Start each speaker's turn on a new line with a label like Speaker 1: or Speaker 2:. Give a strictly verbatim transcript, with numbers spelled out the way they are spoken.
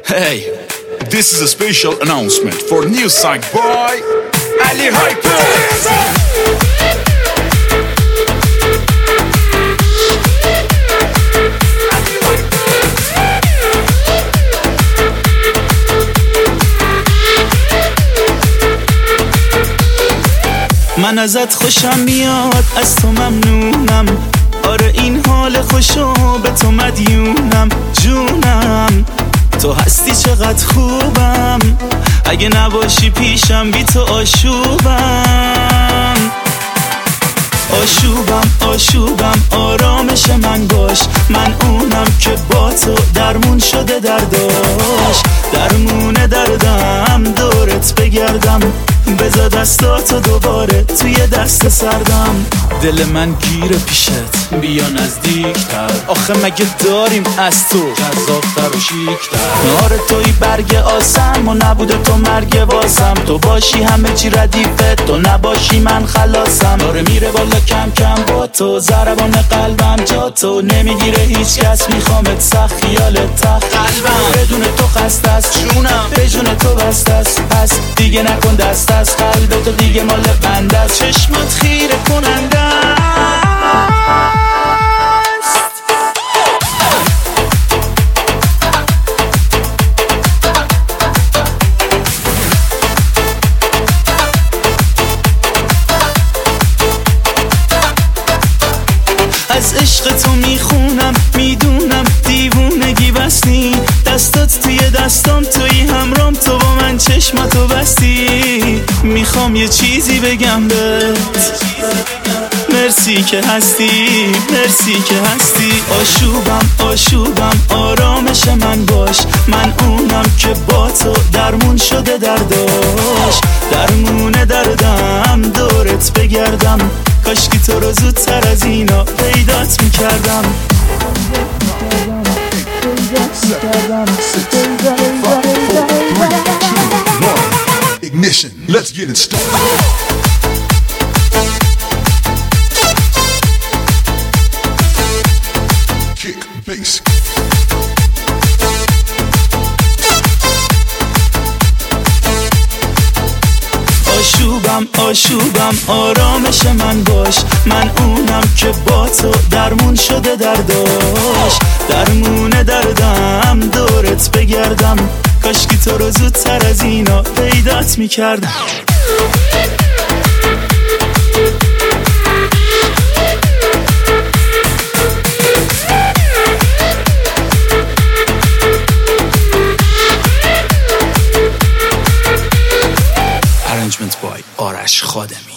Speaker 1: Hey, this is a special announcement for new site by Ali Hyper.
Speaker 2: من ازت خوشم میاد، از تو ممنونم. آره این حال خوشو به تو مدیونم. جونم تو هستی چقدر خوبم، اگه نباشی پیشم بی تو آشوبم. آشوبم آشوبم آرامش من باش، من اونم که با تو درمون شده درداش. درمون دردم دورت بگردم، بذار دستاتو دوباره توی دست سردم. دل من گیره پیشت، بیا نزدیکتر. آخه مگه داریم از تو جذابتر و شیکتر؟ آره توی برگ آسم و نبوده تو مرگ واسم. تو باشی همه چی ردیفه، تو نباشی من خلاصم. آره میره بالا کم کم با تو، ضربان قلبم جا تو نمیگیره هیچ کس. میخوامت سخت خیالت تخت قلبم، بدون تو خسته است جونم، به جون تو بسته است. پس دیگه نکن دست از قلب تو، دیگه مال بنده است. چشمات خیره کننده است. از عشق تو میخونم، میدونم دیوونگی بستی. دستات توی دستام، توی همرام، تو با من چشماتو بستی. میخوام یه چیزی بگم بهت، مرسی که هستی، مرسی که هستی. آشوبم آشوبم آرامش من باش، من اونم که با تو درمون شده درداش. درمون دردم دورت بگردم، کاشکی تو رو زودتر از اینا پیدات میکردم.
Speaker 3: Ignition, let's get it started. Kick, bass.
Speaker 2: آشوبم آشوبم آرامش من باش، من اونم که با تو درمون شده درداش. درمون دردم دورت بگردم، کاشکی تو رو زودتر از اینا پیدات میکردم.
Speaker 1: Arrangement by آرش خادمی.